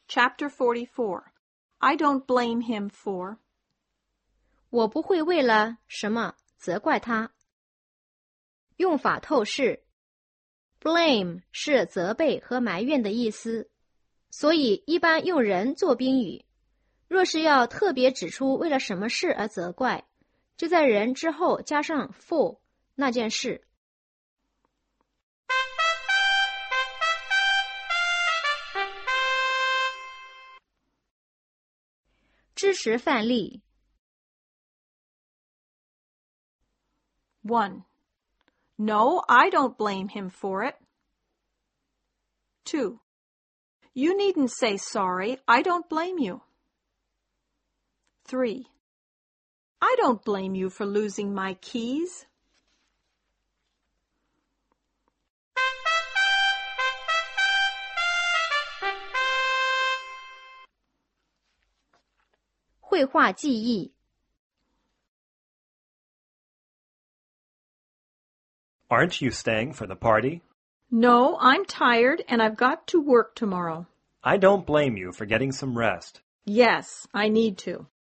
Chapter 44. I don't blame him for. 我不会为了什么责怪他。用法透视 blame 是责备和埋怨的意思，所以一般用人做宾语。若是要特别指出为了什么事而责怪，就在人之后加上 for 那件事。知识范例 1. No, I don't blame him for it. 2. You needn't say sorry. I don't blame you. 3. I don't blame you for losing my keys. 绘画记忆 Aren't you staying for the party? No, I'm tired and I've got to work tomorrow. I don't blame you for getting some rest. Yes, I need to.